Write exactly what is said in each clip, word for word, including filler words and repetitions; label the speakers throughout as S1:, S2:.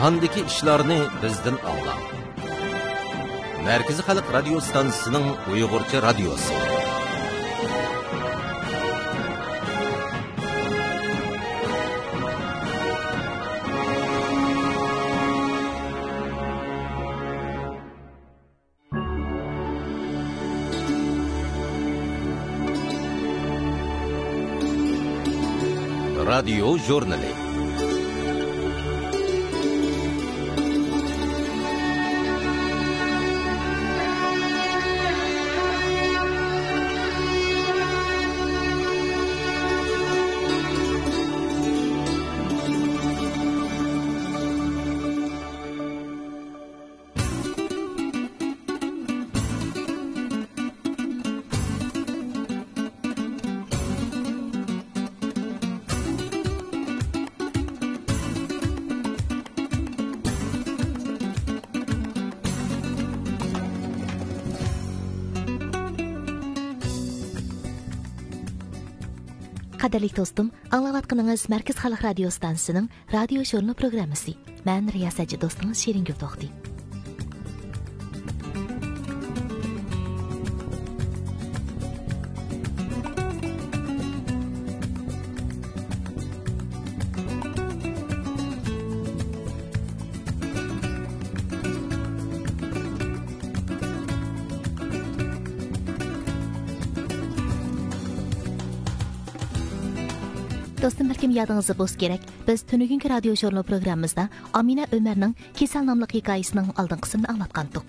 S1: Jahondagi ishlarni bizdan anglang. Markaziy xalq radio stansiyasining Uyg'urcha radiosi. Radio jurnali.
S2: Qadirli dostum, anlayatqanınız Mərkəz Xalq Radio Stansiyasının radio jurnal proqramısı. Mən riyasətçi dostunuz Şirin Gövtoxdi. Dostum, belki yadınızda boz gerek. Biz tünügünkü radio jurnal programımızda Amina Ömer'nin Kesel namlı hikayesinin aldın kısmını anlatkandık.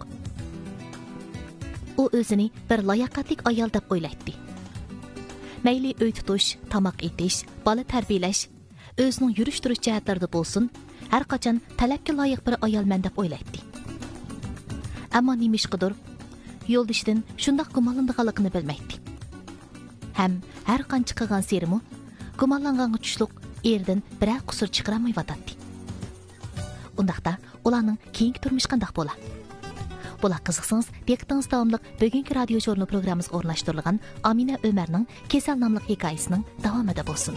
S2: O özünü bir layakatlik ayal dep oylaydı. Meyli öy tutuş, tamak etiş, bala terbiyeleş, özünün yürüş duruş cihetlerinde bolsun, her kaçan talepke layık bir ayal men dep oylaydı. Ama neymiş kıdır, yol dişidin şundak kumalındıqalıqını bilmeydi. Hem her kan çıkıgan serimu, Gumanlanğan uçuşluq erdən birə qusur çıxıramay vatatdı. Ondaqda ulanın keyinki turmuş qandaq bola. Bola qızıqsınız, diqqətiniz davamlıq bugünkü radio jurnal programımız orunlaşdırılğan Amina Ömer'nin Kesel namlı hikayesinin davamıda bolsun.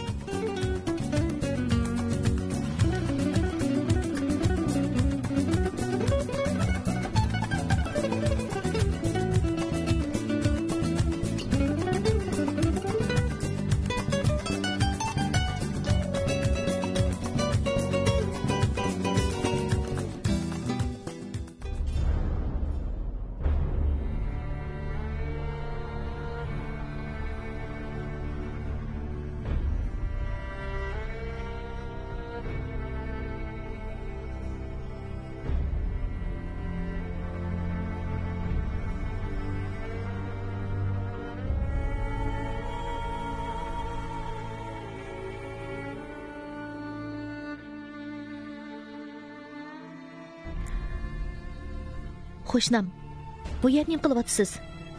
S2: Xo'shnam, bu yer nim qilyapsiz?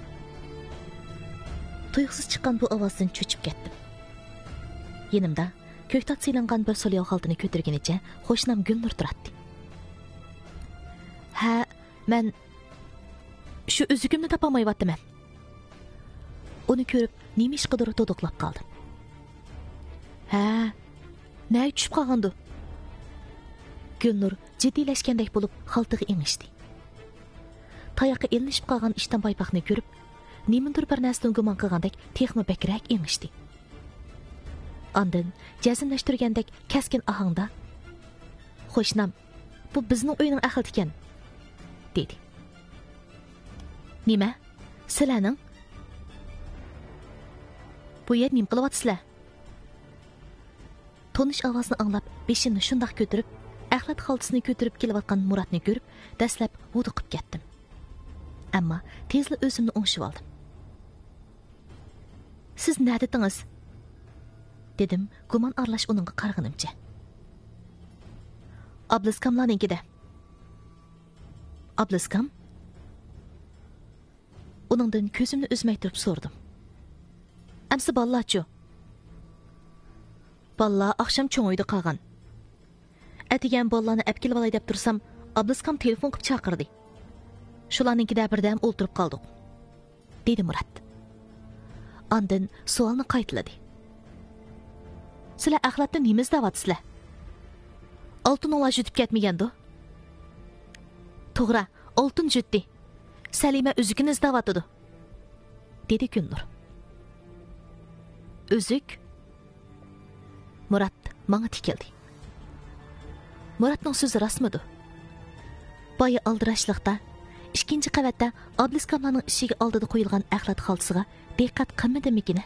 S2: Tuyuqsiz chiqqan bu ovozdan cho'chib ketdim. Yenimda ko'ktat silangan bir so'lyoq xaltini ko'targanicha xo'shnam Gulnur turardi. Ha, men shu uzugimni topolmayapman. Uni ko'rib, nima ish qidirib to'doqlab qoldim. Ha, nima tushib qolgandi? Gulnur jiddiylashgandek bo'lib xaltiga engishdi. Tayaqqı elinishib qolgan ishdan paypaqni ko'rib, nimindir bir narsadan gumon qilgandek texmi bakrak engishdi. Ondan jazmlashtirgandek kaskin ohangda: "Xo'shnam, bu bizning uyning ahli ekan", dedi. "Nima? Sizlarning? Bu yer nim qilyapsizlar?" Tonish ovozni anglab, beshimni shundoq ko'tarib, axlat xaltasini ko'tarib kelayotgan Muratni ko'rib, dastlab vuduqib ketdim. Amma tezli o'zimni o'ngishib oldim. "Siz nədədiniz?" dedim, gumon aralash uningga qarag'inimcha. "Ablaskamlarnikida." "Ablaskam?" Uningdan ko'zimni uzmay turib so'rdim. "Amsi ballachchu?" "Balla oqshom cho'ng uyda qolgan. Atigan ballani olib kelib olay deb tursam, ablaskam telefon qilib chaqirdi. Shularninkida birdam o'ltirib qoldik", dedi Murat. Ondan savolni qaytiladi. "Sizlar axlatdan nima izlayapsizlar? Oltin ola jutib ketmagan-da?" To'g'ri, oltin jutdi. Salima uzukini izlayotdi, dedi Gulnur. Uzuk? Murat manga tikildi. Muratning so'zi rostmidi? Boya aldirashliqda ikkinchi qavatda obliskamlarning ishiga oldida qo'yilgan axlat xaltasiga diqqat qilmadimikini?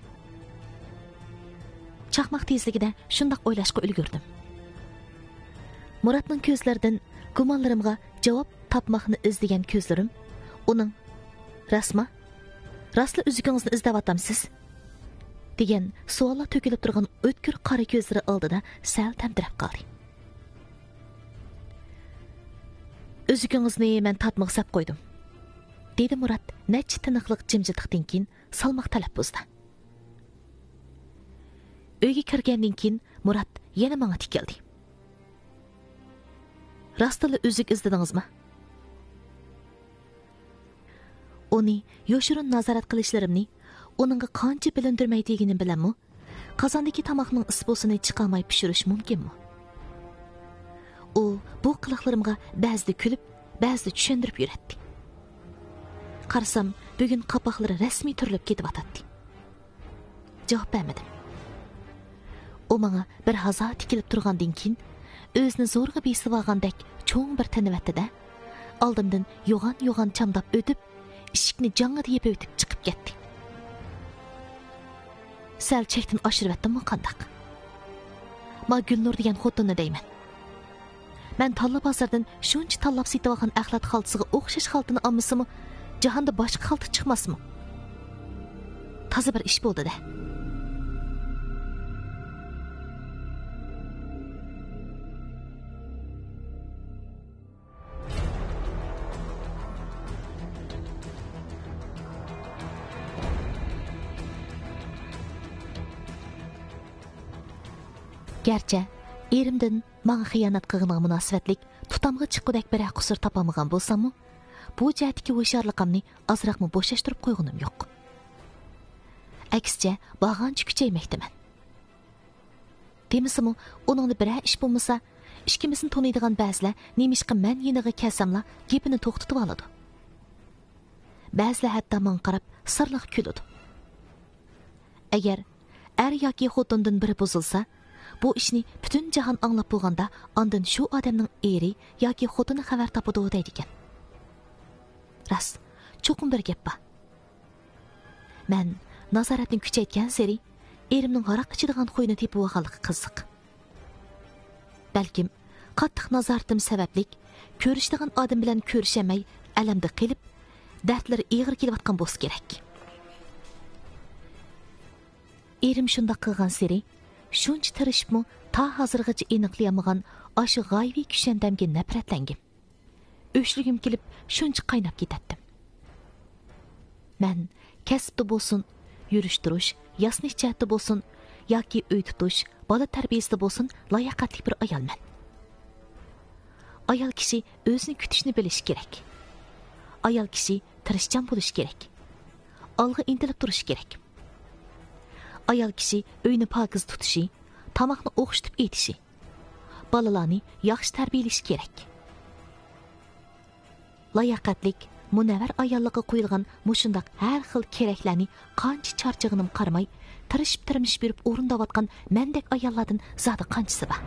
S2: Chaqmoq tezligida shundoq o'ylashga ulgurdim. Muratning ko'zlaridan gumonlarimga javob topmoqni izlagan ko'zlarim uning rasma rastli uzugingizni izlayaptamsiz degan savollar to'kilib turgan o'tkir qora ko'zlari oldida sal tamtirab qoldi. Uzugingizni men tatmoq sap qo'ydim, dedi Murat necha tiniqliq jimjitlikdan keyin salmoq talaffuzda. Uyga kirgandan keyin Murat yana menga tikildi. Rastli uzuk izladingizmi? Uni yoshirin nazorat qilishlarimni uningga qancha bilindirmaydigini bilanmi, qozondagi tomoqning isbosini chiqarmay pishirish mumkinmi? U bu qiliqlarimga ba'zida kulib, ba'zida tushundirib yuradi. Qarsam, bugun qapoqlari rasmiy turilib ketyapti. Javob bermadim. U menga bir hazo tikilib turgandan keyin o'zini zo'rg'a besib olgandek cho'ng bir tinivatdi-da, oldimdan yo'g'on-yo'g'on chamdab o'tib, eshikni jang'ida yeb o'tib chiqib ketdi. Sal chekdan oshirib etdimmi qandaq? Ma Gulnur degan xotinni deyman. Men talla bozordan shuncha tallab setib olgan axlat xaltasiga o'xshash xaltini olmasimi, jahonda boshqa xalta chiqmasmi? Toza bir ish bo'ldi-da. Gerçi erimden manga xiyonat qilganiga munosabatlik tutamga chiqqudek bir qusur topamagan bo'lsam-mu, bu jihatdagi o'sharliqimni ozroqmi bo'shashtirib qo'yganim yo'q. Aksicha, bag'ancha kuchaymoqdaman. Demisimi, uningni biror ish bo'lmasa, ikkimizni taniydigan ba'zilar nemishqa men yeniga kelsamla gapini to'xtatib oladi. Ba'zilar hatto menga qarab sirliq kuladi. Agar er yoki xotindan biri buzilsa, bu ishni butun jahon anglab bo'lganda, ondan shu odamning eri yoki xotini xabar topadi deydi ekan. Rast, cho'qim bir gap bor. Men nazoratni kuchaytgan sari erimning g'araq ichadigan qo'yini tepib olganligi qiziq. Balkim qattiq nazoratim sababli ko'rishadigan odam bilan ko'rishamay, alamda qilib, dardlari og'ir kelayotgan bo'lsa kerak. Erim shunday qilgan sari shuncha tirishibmi ta hozirgacha aniqlayolmagan o'sha g'oyibiy kushandamga nafratlangim. O'shligim kelib shuncha qaynab ketatdim. Men kasbda bo'lsin, yurish-turish, yasnish jihatda bo'lsin yoki uy tutish, bola tarbiyasida bo'lsin, layoqatli bir ayolman. Ayol kishi o'zini kutishni bilishi kerak. Ayol kishi tirishchan bo'lishi kerak. Olg'a intilib turishi kerak. Ayol kishi uyni pokiz tutishi, tomoqni o'xshitib etishi, bolalarni yaxshi tarbiyalashi kerak. Layoqatlik, munavvar ayollarga qo'yilgan mushundaq har xil keraklarni qancha charchig'inim qaramay, tirishib tirmishib yurib o'rindayotgan mendek ayollardan zodi qanchasi bor.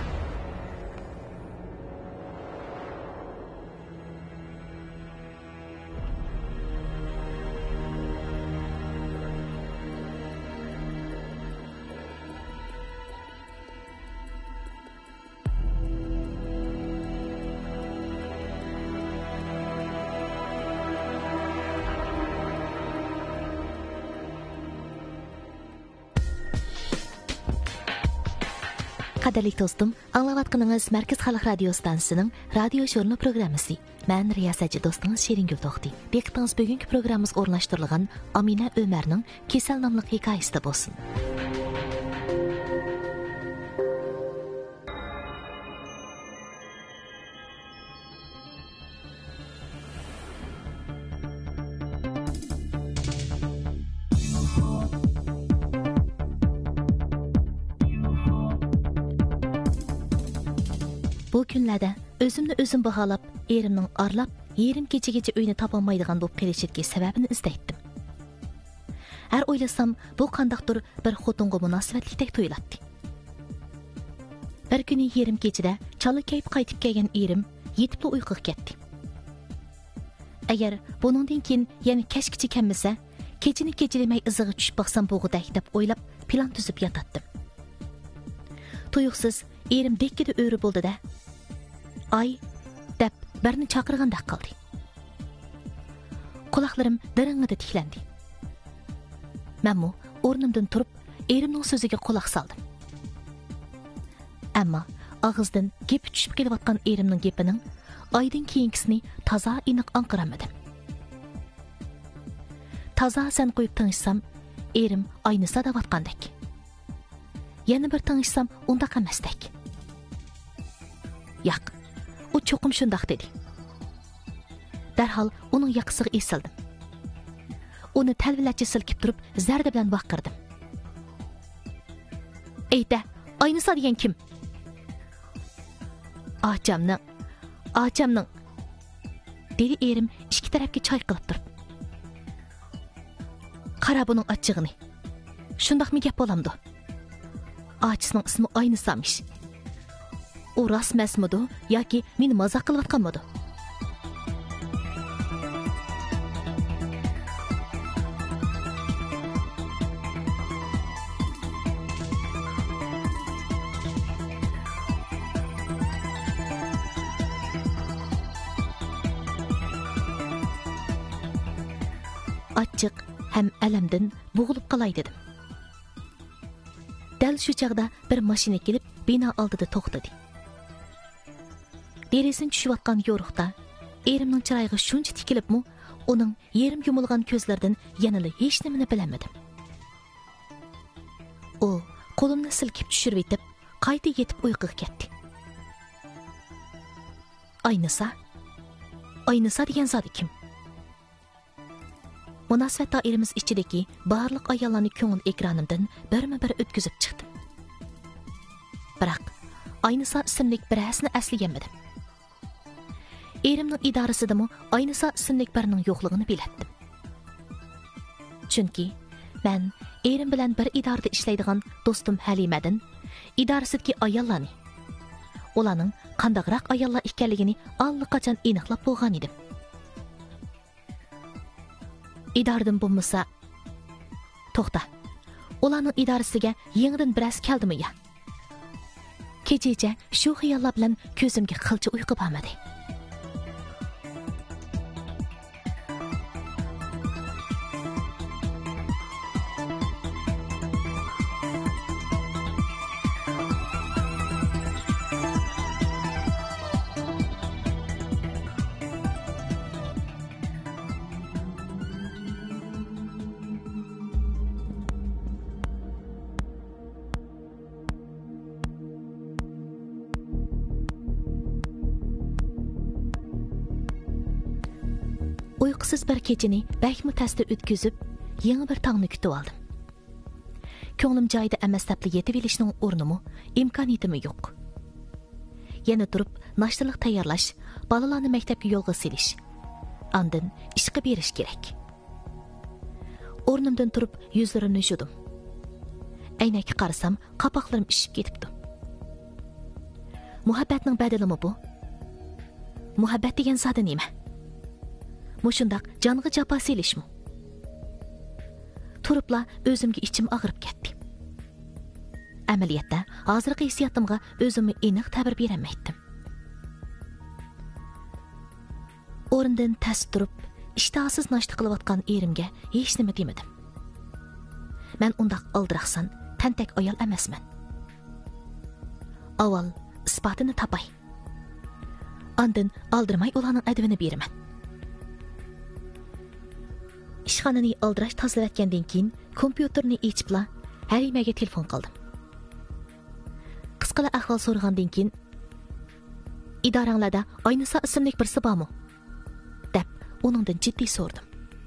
S2: Qadirli dostum, anglayotganingiz Markaz Xalq radio stansiyasining radio jurnal programmasi. Men riyosatchi do'stingiz Sheriнгul To'xti. Diqqatingiz bugungi programmamiz o'rnashtirilgan Amina Umarning Kesal nomli hikoyasida bo'lsin. Bu kunlarda Özümni özüm bahalap, erimning arlap, yerim kecha-kecha uyni topolmaydigan bo'lib qolishidagi sababini izlaytdim. Har o'ylasam, bu qandaqdir bir xotinga munosabatlikdek tuyuladi. Bir kuni yerim kechida chala kayib qaytib kelgan erim yetib uyquga ketdi. Agar buningdan keyin yana kashkicha kelmasa, kechini kechirimay izig'i tushib baqsam bo'g'udak deb o'ylab plan tuzib yotatdim. Tuyuqsiz erim dekkida o'ri bo'ldi-da, ay deb birni chaqirgandek qildi. Quloqlarim diringida tiklandi. Menmu o'rnimdan turib, erimning so'ziga quloq soldim. Ammo og'izdan gap tushib kelayotgan erimning gapining aydan keyingisini toza aniq anqiramadim. Toza sen qo'yib tanishsam, erim aynisa davatgandek. Yana bir tanishsam, undaq emasdek. Yo'q, u cho'qim shundaq dedi. Darhol uning yoqasiga esildim. Uni talvilatcha silkib turib, zarda bilan vaqirdim. Ayta, aynisa degan kim? Achamning, achamning, dedi erim ikki tarafga choy qilib turib. Qara buning achchig'ini. Shundaqmi gap bo'lamdi? Achisining ismi Aynisamish. U rasmasmidi yoki meni mazoq qilayotganmidi? Achchiq ham alamdan bo'g'ilib qolay dedim. Dal shu chaqda bir mashina kelib bino oldida to'xtadi. Derasin tushayotgan yo'riqda erimning chiroyiga shuncha tikilibmi, uning yerim yumilgan ko'zlaridan yanada hech nimani bilamadim. U qo'limni silkib tushirib etib, qayta yetib uyquga ketdi. Aynisa? Aynisa degan zot kim? Munosabat doiramiz ichidagi barliq ayollarni ko'ngil ekranimdan birma-bir o'tkazib chiqdim. Biroq Aynisa ismlik birasini aslagamadim. Erimning idorasidami Aynisa ismlik birining yo'qligini bilatdim. Chunki men erim bilan bir idorada ishlaydigan do'stim Halimadan idorasidagi ayollarni, ularning qandaqroq ayollar ekanligini allaqachon aniqlab bo'lgan edim. İdardım bulmasa, to'xta, ularning idorasiga yangidan biroz keldimi ya? Kechacha shu xiyollar bilan ko'zimga qilcha uyqu bo'lmadi. Uyqusiz bir kechini bakmi tasda o'tkazib, yangi bir tongni kutib oldim. Ko'nglim joyida emas deb yetib olishning o'rnimi, imkoniyatimi yo'q. Yana turib, nashtalik tayyorlash, bolalarni maktabga yo'lga selish, andin ishga berish kerak. O'rnimdan turib, yuzlarimni yuvdim. Aynakka qarasam, qapoqlarim ishib ketibdi. Muhabbatning badalimi bu? Muhabbat degan zot nima? Mushundaq jonga jafo selishmi? Turibla o'zimga ichim og'rib ketdi. Amaliyotda hozirgi hissiyotimga o'zimni aniq ta'bir berolmaydim. O'rindan tas turib, ishtahsiz nashta qilayotgan erimga hech nima demadim. Men undaq aldiraqsan, tantak ayol emasman. Avval isbotini topay. Andin aldirmay ularning adabini beraman. Ishxonani aldirash tozalatgandan keyin kompyuterni ochibla Halimaga telefon qildim. Qisqacha ahvol so'ragandan keyin idoranglarda Aynisa ismli birisi bormi? deb uningdan jiddiy so'radim.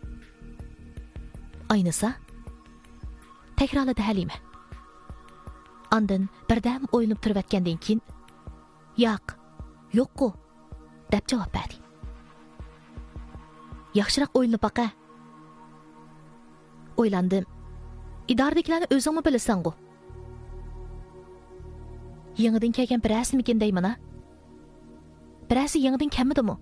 S2: Aynisa? Takrorladi Halima. Andin birdam o'yinib turayotgandan keyin yo'q, yo'q-ku deb javob berdi. Yaxshiroq o'ylanib baqa. O'ylandim. İdaradakilarni o'zingmi bilasan-ku. Yangidan kelgan birasimikin deyman-a? Birasi yangidan kelmadimi?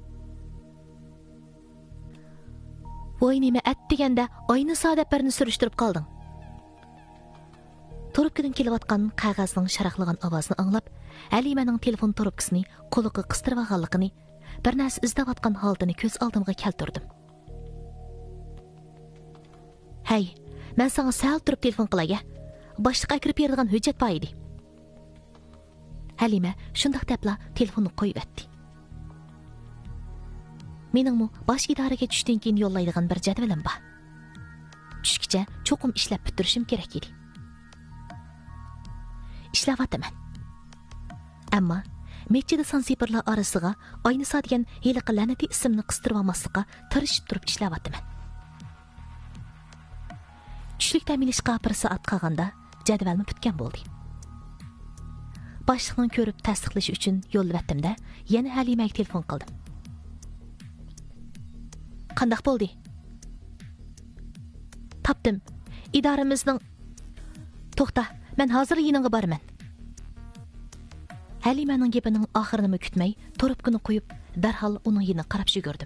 S2: Voy nima at deganda oyni soat birini surishtirib qolding. Trubkadan kelayotgan qog'ozning sharaqlagan ovozini anglab, Halimaning telefon trubkasini qo'liga qistirib olganligini, bir narsa izlayotgan holatini ko'z oldimga keltirdim. Hey, men sana sal turib telefon qilay. Boshliqqa kirib beradigan hujjat bor edi. Halima shundoq debla telefonni qo'yib etdi. Meningmi bosh idoraga tushdan keyin yo'llaydigan bir jadvalim bor. Tushgacha cho'qim ishlab bitirishim kerak edi. Ishlavatman. Ammo Mechida sansiperlar orasiga Aynisa degan heliqi la'nati ismni qistirib olmaslikqa tirishib turib ishlavatman. Tushlik ta'minlashga bir soat qolganda jadvalni bitgan bo'ldi. Boshliqning ko'rib tasdiqlash uchun yo'llavatdimda, yana Halimaga telefon qildim. Qandaq bo'ldi? Topdim. Idoramizning To'xta, men hozir yiningga boraman. Halimaning gapining oxirini kutmay, trubkani qo'yib, darhol uning yiniga qarab yugurdim.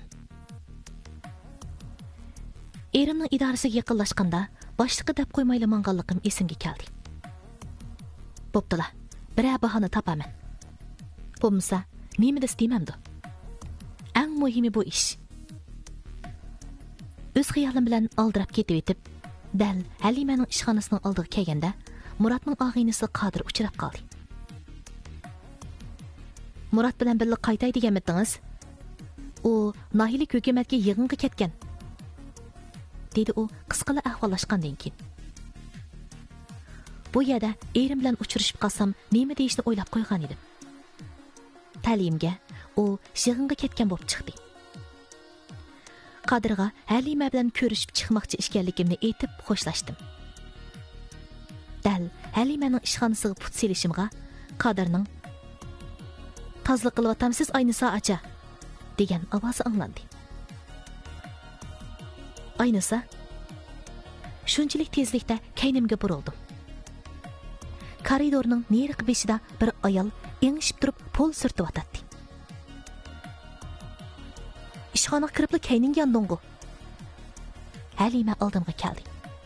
S2: Erimning idorasiga yaqinlashganda boshliqqa deb qo'ymayli manganligim esimga keldi. Bo'ptila, bir bahona topaman. Bo'lmasa, nima destimamdi? Eng muhimi bu ish. O'z xiyolim bilan aldirab ketib etib, dal Halimaning ishxonasining oldiga kelganda Muratning og'aynisi Qodir uchrab qoldi. Murat bilan birga qaytay deganmidingiz? U Nohilik hukumatga yig'inga ketgan, dedi u qisqala ahvollashgandan keyin. Bu yerda erim bilan uchrashib qolsam, nima deyishni o'ylab qo'ygan edim. Ta'limga u yig'inga ketgan bo'lib chiqdi. Qodirga Halima bilan ko'rishib chiqmoqchi ekanligimni aytib xo'shlashdim. Dal Halimaning ishxonasiga put selishimga Qodirning "Tozliq qilyapsiz Aynisa acha" degan ovozi anglandi. Aynisa shunchalik tezlikda kaynimga burildim. Koridorning neriq beshida bir ayol engishib turib pol surtib o'tadi. Ishxonaga kirib kayning yandongu. Halima oldimga keldi.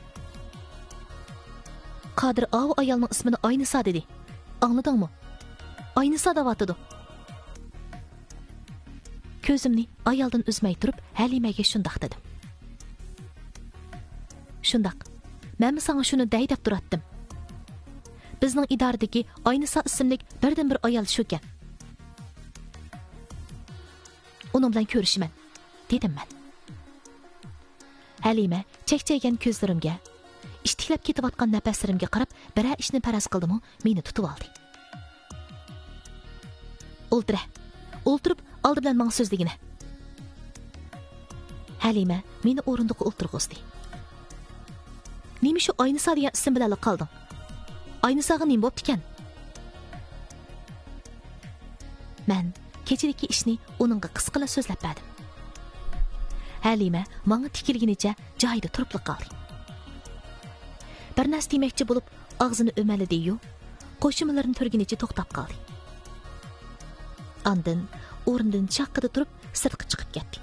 S2: Qodir av ayolning ismini Aynisa dedi. Angladingmi? Aynisa deyotdi. Ko'zimni ayoldan uzmay turib Halimaga shundoq dedim. Shundoq. Men sana shuni dey deb turatdim. Bizning idoradagi Aynisa ismli birdan bir ayol shu ekan. Uning bilan ko'rishiman, dedim men. Halima chekchaygan ko'zlarimga, ishtiklab ketayotgan nafaslarimga qarab, biror ishni faraz qildimi, meni tutib oldi. O'ltira. O'ltirib oldi bilan menga so'zligini. Halima meni o'rindiqqa o'ltirg'izdi. Nima shu Aynisa degan ism bilan qolding? Aynisaga nima bo'pti ekan? Men kechidagi ishni uningga qisqala so'zlab berdim. Halima menga tikilgunicha joyida turib qoldi. Bir narsa demoqchi bo'lib og'zini o'maladi-yu, qo'shimlarini turgunicha to'xtab qoldi. Ondan o'rnidan chaqqida turib sirtqa chiqib ketdi.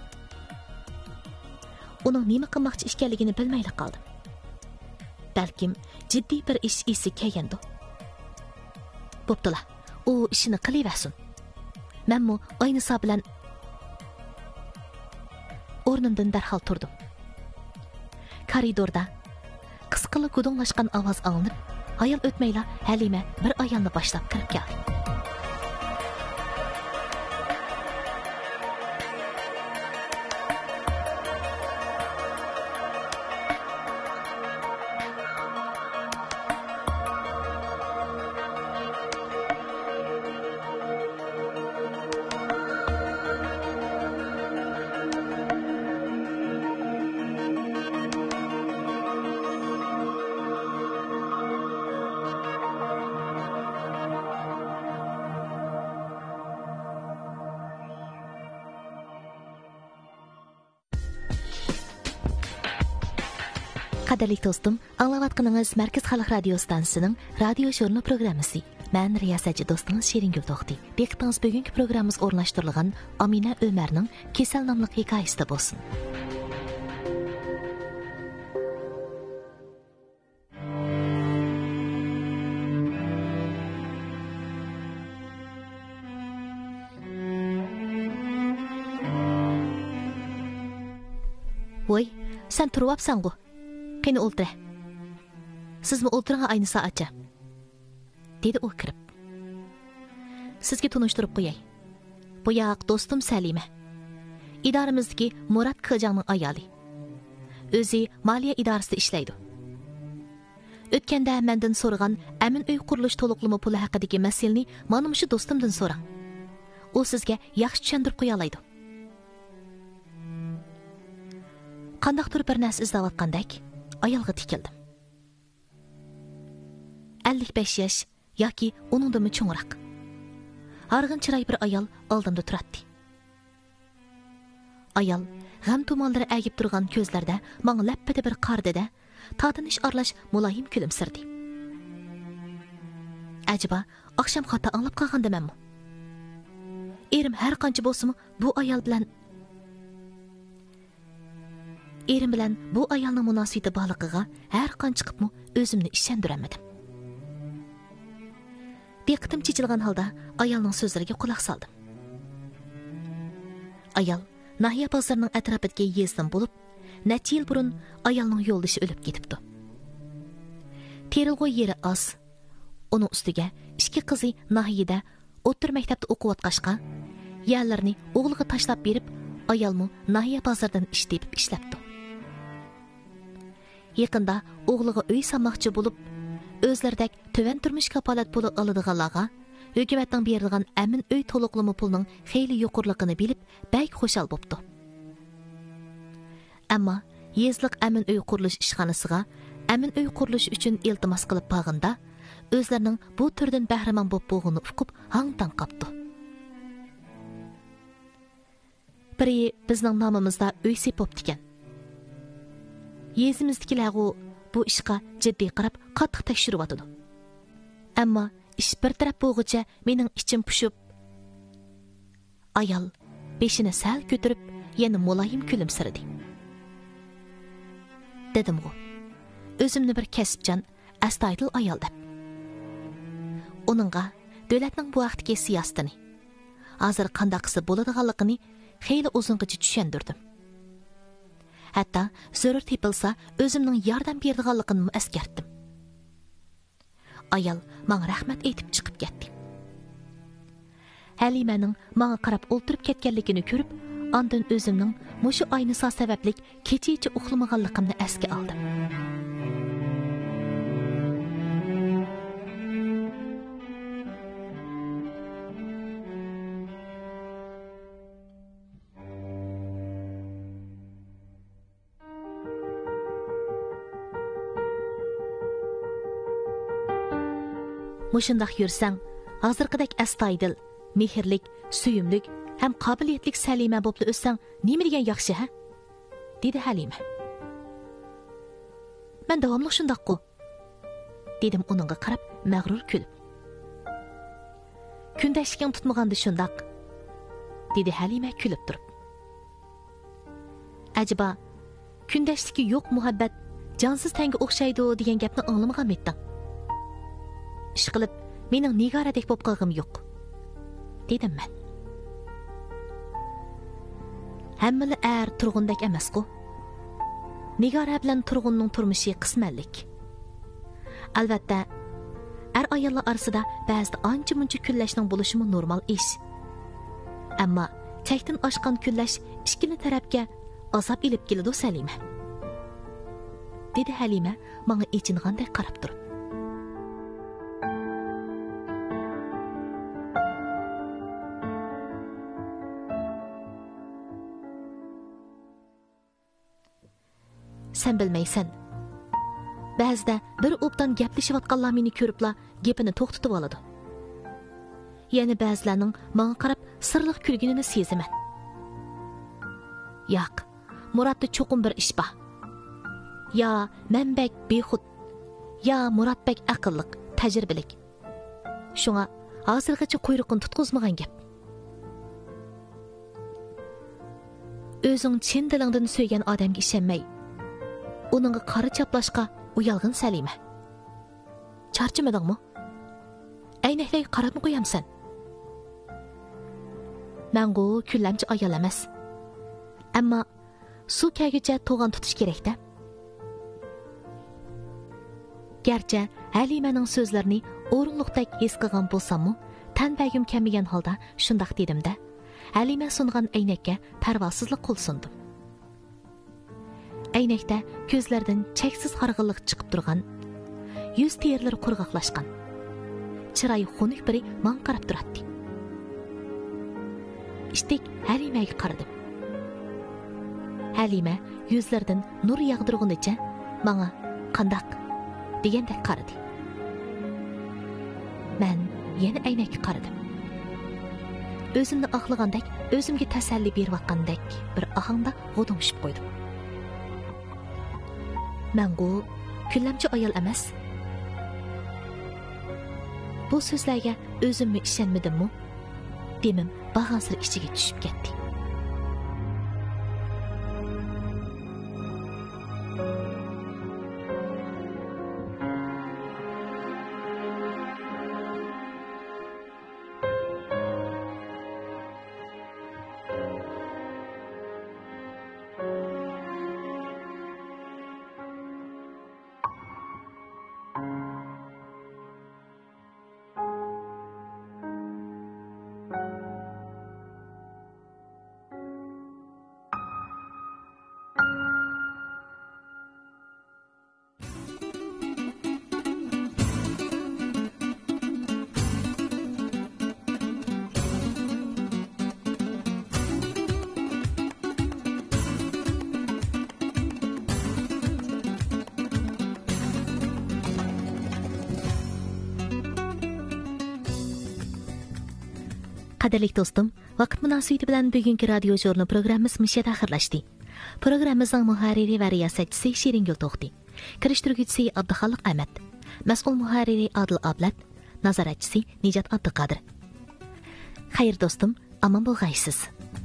S2: Uning nima qilmoqchi ekanligini bilmay qoldim. Balkim jiddiy bir ish esi kelgandi. Bo'ptila, u ishini qilaversin. Menmi Aynisa bilan o'rnimdan darhol turdim. Koridorda qisqala gudunglashgan ovoz anglab, ayol o'tmayla Halima bir ayolni boshlab kirib keldi. Qadirli dostum, anglayotganingiz Markaz Xalq Radio stansiyasining radio jurnal programmasi. Men riyosatchi do'stingiz Shiringul To'xti. Diqqatingiz bugungi programmamiz o'rnashtirilgan Amina Ömerning Kesal nomli hikoyasida bo'lsin. Voy, sen turib apsan-ku. Qani o'ltira. Sizmi o'ltiring ayni soatcha? Dedi u kirib. Sizga tunishtirib qo'yay. Bu yoq do'stim Salima. Idoramizdagi Murat Qijangning ayoli. O'zi moliya idorasida ishlaydi. O'tganda mendan so'ragan amin uy qurilish to'liqlama puli haqidagi masalani mana shu do'stimdan so'rang. U sizga yaxshi tushuntirib qo'ya oladi. Qandaqdir bir narsa izlayotgandek ayolga tikildim. ellik besh yosh yoki uningdan cho'ngroq. Arg'in chiroy bir ayol oldimda turadi. Ayol g'am tumonlari agib turgan ko'zlarda menga lappida bir qardida tatinish aralash muloyim kulimsirdi. Acaba oqshom xato anglab qolgandimanmi? Erim har qancha bo'lsa-mu bu ayol bilan Erim bilan bu ayolning munosabati borligiga har qancha qilibmi o'zimni ishondiramadim. Diqqatim chechilgan holda ayolning so'zlariga quloq soldim. Ayol Nahiya bozorining atrofidagi yezdan bo'lib, necha yil burun ayolning yo'ldoshi o'lib ketibdi. Terilg'oy yeri oz. Uning ustiga ikki qizi Nahiyada o'tir maktabda o'qiyotqashqa, yerlarni o'g'liga tashlab berib, ayolmi Nahiya bozoridan ish tepib ishlabdi. Yaqinda o'g'liga uy solmoqchi bo'lib, o'zlaridek töven turmush kapolat puli oladiganlarga hukumatning berilgan amin uy to'liqlama pulining xeyli yuqorligini bilib, bak xo'shal bo'pti. Ammo yezliq amin uy qurilish ishxonasiga amin uy qurilish uchun iltimos qilib borganda, o'zlarining bu turdan bahramon bo'lib bo'lg'ini uqib, hang-tang qopdi. Biri bizning nomimizda uy sepibdi ekan. Yezimizdagilarga bu ishga jiddiy qarab qattiq tekshiryotdi. Ammo ish bir taraf bo'lguncha mening ichim pushib. Ayol beshini sal ko'tarib, yana muloyim kulimsirdi. Dedim-ku, o'zimni bir kasbchan, astoydil ayol deb. Uningga davlatning bu vaqtdagi siyosatini, hozir qanday qilsa bo'ladiganligini xeyli uzungacha tushundirdim. Hatta zarur tepilsa o'zimning yordam beradiganligimni eskartdim. Ayol menga rahmat aytib chiqib ketdi. Halimaning menga qarab o'ltirib ketganligini ko'rib, ondan o'zimning mushu aynisa sababli kechicha uxlamaganligimni esga oldim. Mushundaq yursang, hozirgidek astoydil, mehrlik, suyumlik ham qobiliyatlik Salima bo'lib o'ssang, nima degan yaxshi, ha? Dedi Halima. Men davomli shundaq-ku, dedim uningga qarab mag'rur kulib. Kundashliging tutmaganda shundaq, dedi Halima kulib turib. Ajaba, kundashligi yo'q muhabbat jonsiz tanga o'xshaydi degan gapni anglamagan edim. Ish qilib, mening nigoradek bo'lib qolg'im yo'q, dedim men. Hammali er turg'undek emas-ku. Nigora bilan turg'unning turmushi qismanlik. Albatta, er ayollar orasida ba'zida ancha-muncha kunlashning bo'lishi normal ish. Ammo chekdan oshgan kunlash ikkili tarafga azob ilib keladi, Salima, dedi Halima menga echinganday qarab turib. Sen bilmaysan. Ba'zida bir o'pdan gaplashayotganlar meni ko'ribla gapini to'xtatib oladi. Yana ba'zilarning menga qarab sirliq kulganini sezaman. Yo'q, Muratda cho'qim bir ish bor. ya mənbək bexud, ya Muratbək aqılliq, təcrübəlik. Şuna hazırgacha quyruqini tutquzmagan gap. Özün chin dilingdan söygan odamga ishonmay, uningga qora chaplashqa uyalg'in Salima. Charchamadingmi? Aynaklarga qarabmi qo'yamsan? Mangu kullamchi ayol emas. Ammo suv kagicha to'g'on tutish kerak-da. Gerçi Halimaning so'zlarini o'rinliqdek his qilgan bo'lsam-mu, tanbagim kamigan holda shundoq dedim-da. Halima sungan aynakka parvosizlik qo'l sundim. Aynakda ko'zlardan cheksiz harg'inlik chiqib turgan, yuz terilari qurg'oqlashgan. Chiroyi xunuk biri menga qarab turardi. Ishtik Halimaga qaradim. Halima yuzlaridan nur yog'dirgunicha menga qandaq degandek qaradi. Men yana aynakka qaradim. Özümni aqlagandek, özümge tasalli berayotgandek bir ahangda g'o'dingishib qo'ydim. Mangu kullamchi ayol emas. Bu so'zlarga o'zimmi ishonmadimmi? Demim bag'ansir ichiga tushib ketdi. Qadirlik dostum, vaqt münasibati bilan bugungi radio jurnal programmamiz mishada axirlashdi. Programmamizning muharriri va riyosatchisi Shiringul To'xti, kirishtiruvchisi Abduxoliq Ahmad, mas'ul muharriri Adil Ablat, nazoratchisi Nijat Abduqodir. Xayr dostum, omon bo'lg'aysiz.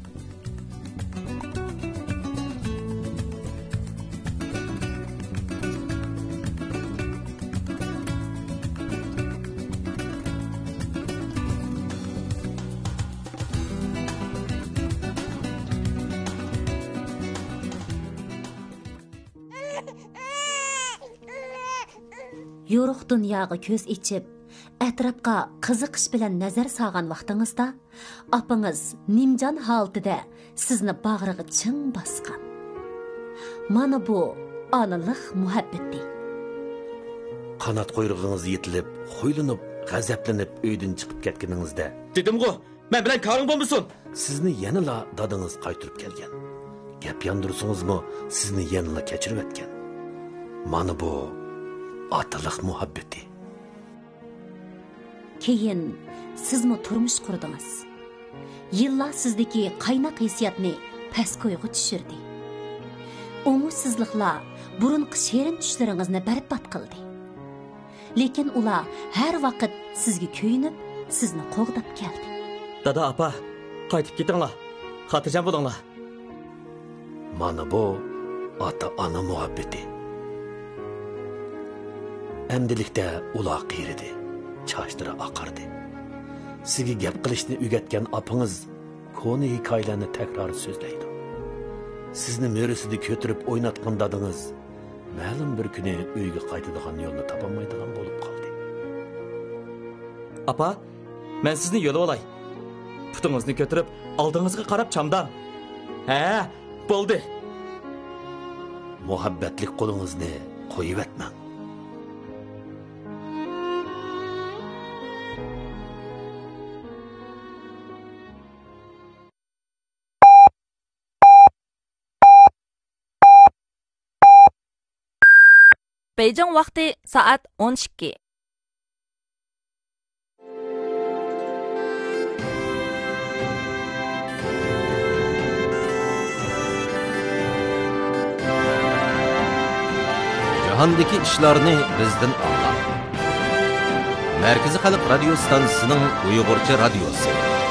S3: Yoruq dunyoga ko'z ichib, atrofga qiziqish bilan nazar solgan vaqtingizda, opingiz nimjon holatida sizni bag'riga ching bosgan. Mana bu onalik muhabbati.
S1: Qanot qo'yrug'ingiz yetilib, xo'ylinib, g'azablanib uydan chiqib ketganingizda,
S4: dedim-ku, men bilan ko'ring bo'lmasin.
S1: Sizni yanala dadingiz qaytirib kelgan. Gap yandirsingizmi, sizni yanala kechirib o'tgan. Mana bu otalik muhabbati.
S3: Keyin sizmi turmush qurdingiz. Yillar sizdagi qaynoq hissiyatni pastgo'yga tushirdi. Umutsizliklar burunqi sherin tushlaringizni barbod qildi. Lekin ular har vaqt sizga kuyinib, sizni qo'g'dab keldi.
S4: Dada apa, qaytib ketinglar. Xotirjam bo'linglar.
S1: Mana bu ota-ona muhabbati. Endilikda ular qiyirdi, chashtira oqardi. Sizga gap qilishni o'rgatgan opingiz koni hikoyalarni takror so'zlaydi. Sizni mo'risida ko'tirib o'ynatgan dadingiz ma'lum bir kuni uyga qaytadigan yo'lni topolmaydigan bo'lib qoldi.
S4: Apa, men sizni yo'l olay. Putingizni ko'tirib oldingizga qarab chamdam. Ha, bo'ldi.
S1: Muhabbatli qo'lingizni qo'yib etmang.
S5: Beijing vaqti soat o'n ikki.
S6: jahondagi ishlarni bizdan anglab. Markaziy Xalq radio stansiyasining Uyg'urcha radiosi.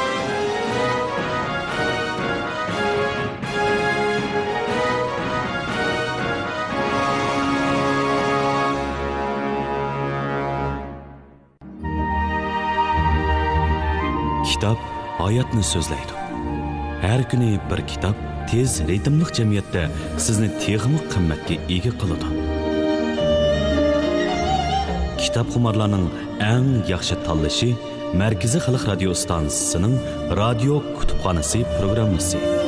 S7: Kitap hayotni so'zlaydi. Har kuni bir kitap tez ritmli jamiyatda sizni texmi qimmatga ega qiladi. Kitap xumarlarning eng yaxshi tanlashi Markaziy Xalq radio stansiyasining radio kutubxonasi programmasi.